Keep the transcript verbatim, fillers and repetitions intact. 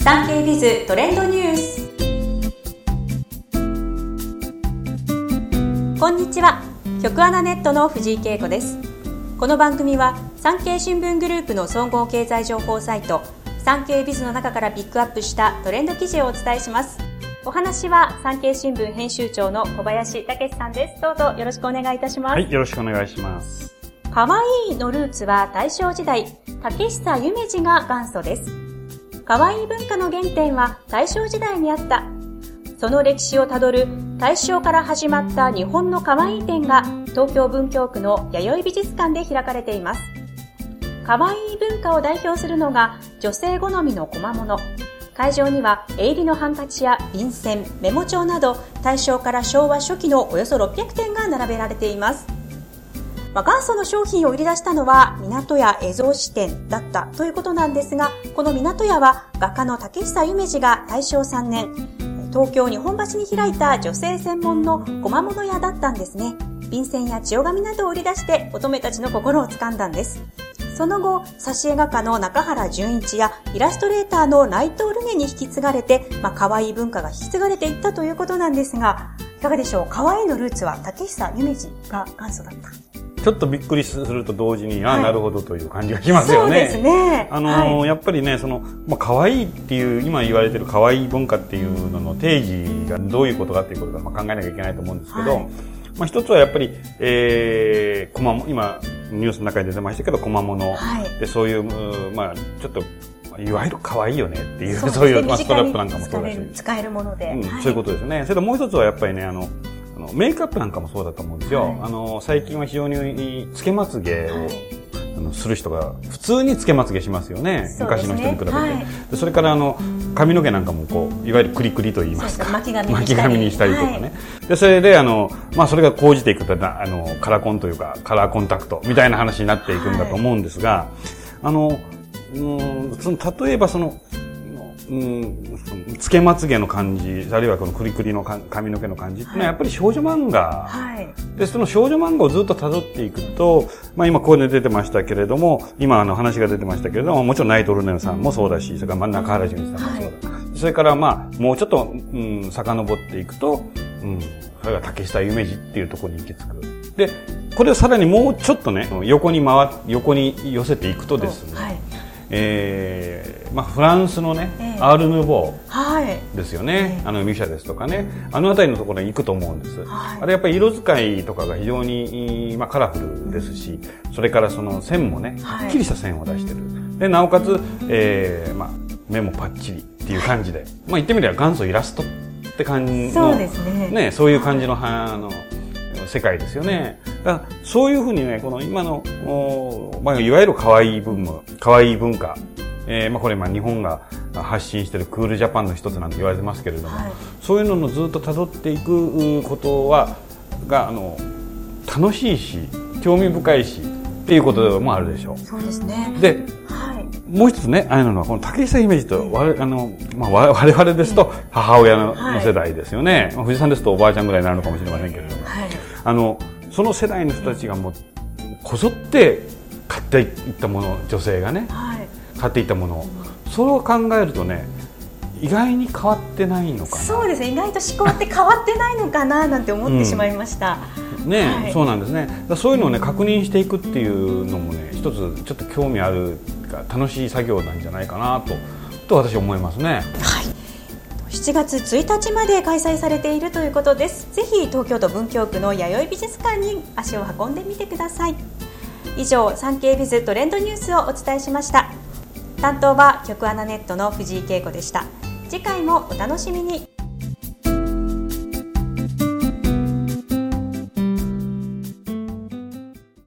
産経ビズトレンドニュース。こんにちは、局アナネットの藤井恵子です。この番組は産経新聞グループの総合経済情報サイト産経ビズの中からピックアップしたトレンド記事をお伝えします。お話は産経新聞編集長の小林武さんです。どうぞよろしくお願いいたします。 はい、よろしくお願いします。 かわいいのルーツは大正時代、竹久夢二が元祖です。かわいい文化の原点は大正時代にあった。その歴史をたどる大正から始まった日本のかわいい展が東京文京区の弥生美術館で開かれています。かわいい文化を代表するのが女性好みの小物。会場には絵入りのハンカチや便箋、メモ帳など大正から昭和初期のおよそろっぴゃくてんが並べられています。まあ、元祖の商品を売り出したのは港屋絵草紙店だったということなんですが、この港屋は画家の竹久夢二が大正さんねん、東京日本橋に開いた女性専門の小物屋だったんですね。便箋や千代紙などを売り出して乙女たちの心を掴んだんです。その後、挿絵画家の中原純一やイラストレーターの内藤ルネに引き継がれて、まあ、可愛い文化が引き継がれていったということなんですが、いかがでしょう。可愛いのルーツは竹久夢二が元祖だった。 ちょっとびっくりすると同時に、ああ、はい、なるほどという感じがしますよね。 そうですね。 あのーはい、やっぱりね、その、まあ、可愛いっていう、今言われてる可愛い文化っていうのの定義がどういうことかっていうことが、まあ、考えなきゃいけないと思うんですけど、はい、まあ、一つはやっぱり、えー、小物、今、ニュースの中に出てましたけど、小物、はい、で、そういう、まあ、ちょっと、いわゆる可愛いよねっていう、そう、そういう、まあ、ストラップなんかもそうだし。 使えるもので、 うんはい。そういうことですね。それともう一つはやっぱりね、あの、あのメイクアップなんかもそうだと思うんですよ。はい、あの、最近は非常につけまつげを、はい、あのする人が普通につけまつげしますよね。ね、昔の人に比べて、はい、でそれからあの髪の毛なんかもこういわゆるクリクリと言いますか、 巻き髪巻き髪にしたりとかね、はい、でそれであのまあそれが講じていくとあのカラコンというかカラーコンタクトみたいな話になっていくんだと思うんですが、はい、あの、うん、その例えばそのうん、つけまつげの感じ、あるいはこのクリクリの髪の毛の感じっていうのはやっぱり少女漫画、はい、でその少女漫画をずっと辿っていくと、まあ今ここで出てましたけれども、今あの話が出てましたけれども、もちろんナイトルネさんもそうだし、それから中原純一さんもそうだ、はい、それからまあもうちょっと、うん、遡っていくと、うん、それが竹下夢二っていうところに行き着く。で、これをさらにもうちょっとね、横に回、横に寄せていくとですね、はい、えーまあ、フランスのね、えー、アール・ヌーボーですよね、えー、あのミシャですとかね、あの辺りのところに行くと思うんです、はい、あれやっぱり色使いとかが非常に、まあ、カラフルですし、それからその線もねはっきりした線を出してる、でなおかつ、えーまあ、目もパッチリっていう感じで、まあ、言ってみれば元祖イラストって感じのそうですね、 ね、そういう感じの、はい、あの世界ですよね。だからそういうふうにね、この今の、まあ、いわゆる可愛い文化、可愛い文化、えー、まあこれまあ日本が発信しているクールジャパンの一つなんて言われてますけれども、はい、そういうののずっと辿っていくことはがあの楽しいし興味深いしっていうこともあるでしょう。 そうですね。 で、はい、もう一つね、あれなのはこの竹久夢二と我々、あのまあ我々ですと母親の世代ですよね。はい、藤井さんですとおばあちゃんぐらいになるのかもしれませんけれども、はい、あのその世代の人たちがもうこぞって買っていったもの、女性がね、はい、買っていったものを、それを考えるとね、意外に変わってないのかな。 そうですね、意外と思考って変わってないのかななんて思ってしまいました。 うん、ね、はい、そうなんですね。だそういうのをね確認していくっていうのもね、一つちょっと興味ある楽しい作業なんじゃないかなとと私は思いますね。はい。 しちがつついたちまで開催されているということです。ぜひ東京都文京区の弥生美術館に足を運んでみてください。以上、産経ビズトレンドニュースをお伝えしました。担当は局アナネットの藤井恵子でした。次回もお楽しみに。